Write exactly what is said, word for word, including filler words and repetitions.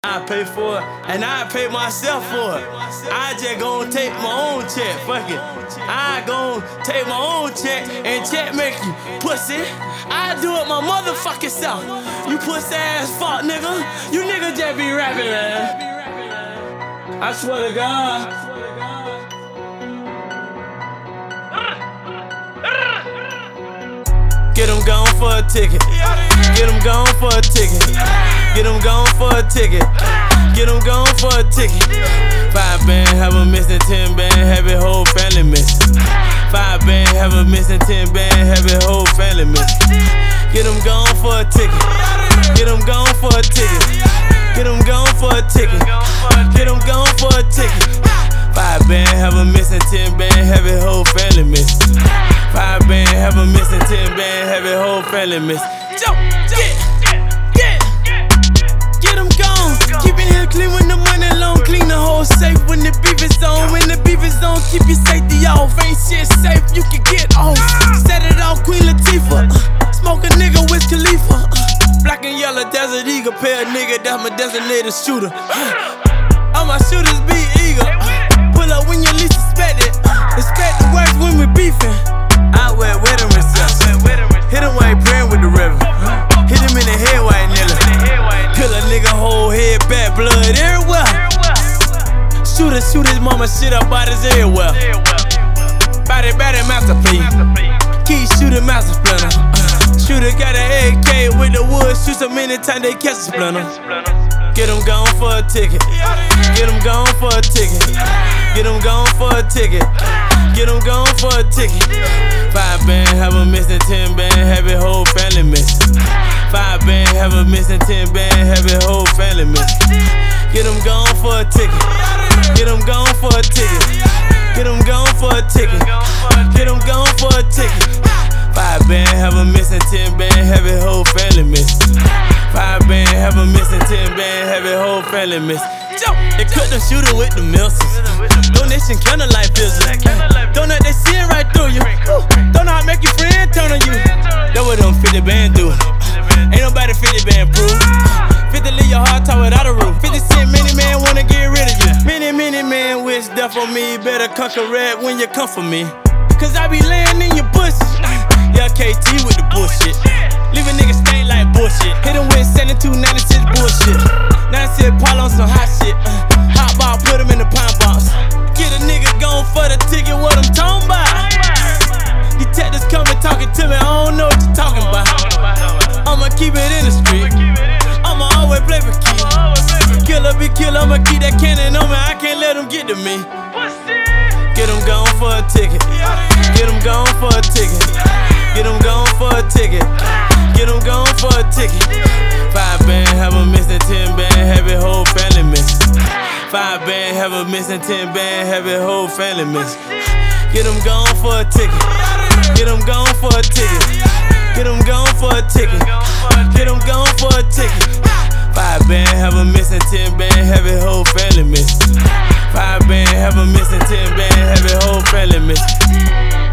I pay for it, and I pay myself for it. I just gon' take my own check, fuck it. I gon' take my own check and check make you pussy. I do it my motherfucking self. You pussy ass fuck nigga. You nigga just be rapping, man. I swear to God. Get him gone for a ticket. Get him gone for a ticket. Get him gone for a ticket. Get him gone for a ticket. Five band, have a missing. Ten band, have your whole family missing. Five band, have a missing. Ten band, have your whole family missing. Get him gone for a ticket. Get him gone for a ticket. Get him gone for a ticket. Get him gone for a ticket. Five band, have a missing. Ten band, have your whole family missing. Five band, have a missing. Ten band, have your whole family missing. Jump, get, get, get him gone. Keeping him clean when the money long. Clean the whole safe when the beef is on. When the beef is on, keep your safety off. Ain't shit safe, you can get off. Set it off, Queen Latifah. Smoke a nigga with Khalifa. Black and yellow, Desert Eagle. Pay a nigga, that's my designated shooter. All my shooters be eager. Pull up when you least expect it. Expect the worst when we beefing. I wear wedding reception. Hit him while he praying with the reverend. Hit him in the head while he kneeling. Kill a nigga whole head back, blood everywhere. Shoot it, shoot his mama shit up, bodies everywhere. Body, body, masterpiece. Key shooter, master splinter. Shooter got an A K with the wood. Shoot so many times they catch a splinter. Get him gone for a ticket. Get him gone for a ticket. Get him gone for a ticket. Get him gone for a ticket. Five band, have a missing. Ten band, have your whole family missing. Five band, have a missing. Ten band, have your whole family missing. Get him gone for a ticket. Get him gone for a ticket. Get him gone for a ticket. Get him gone for a ticket. Five band, have a missing. Ten band, have your whole family missing. Five band, have a missing. Ten band, have your whole family missing. They cut the shooter with the mills. Donation candlelight visit. Donut, they see it right through you. Don't know how to make your friend turn on you. That's what them fifty band do. Ain't nobody fifty band proof. fifty leave your heart top without a roof. fifty cent many man wanna get rid of you. Many, many man wish death on me. Better come correct when you come for me. Cause I be laying in your bushes. Yeah, K T with the bullshit. Leave a nigga stain like bullshit. Hit him with seventy-two ninety-six bullshit. ninety-six Paul on some hot shit. Uh, hot ball, put him in the pine box. Get a nigga gone for the ticket, what I'm talking about. Detectives coming talking to me, I don't know what you're talking about. I'ma keep it in the street. I'ma always play for keys. Killer be killer, I'ma keep that cannon on me. I can't let him get to me. Get him gone for a ticket. Get him gone for a ticket. Get him gone for a ticket. Get him gone for a ticket. Five band, have a missing. Ten band, have your whole family missing. Five band, have a missing. Ten band, have your whole family missing. Get him gone for a ticket. Get him gone for a ticket. Get him gone for a ticket. Get him gone for a ticket. Five band, have a missing. Ten band, have your whole family missing. Five band, have a missing. Ten band, have your whole family missing.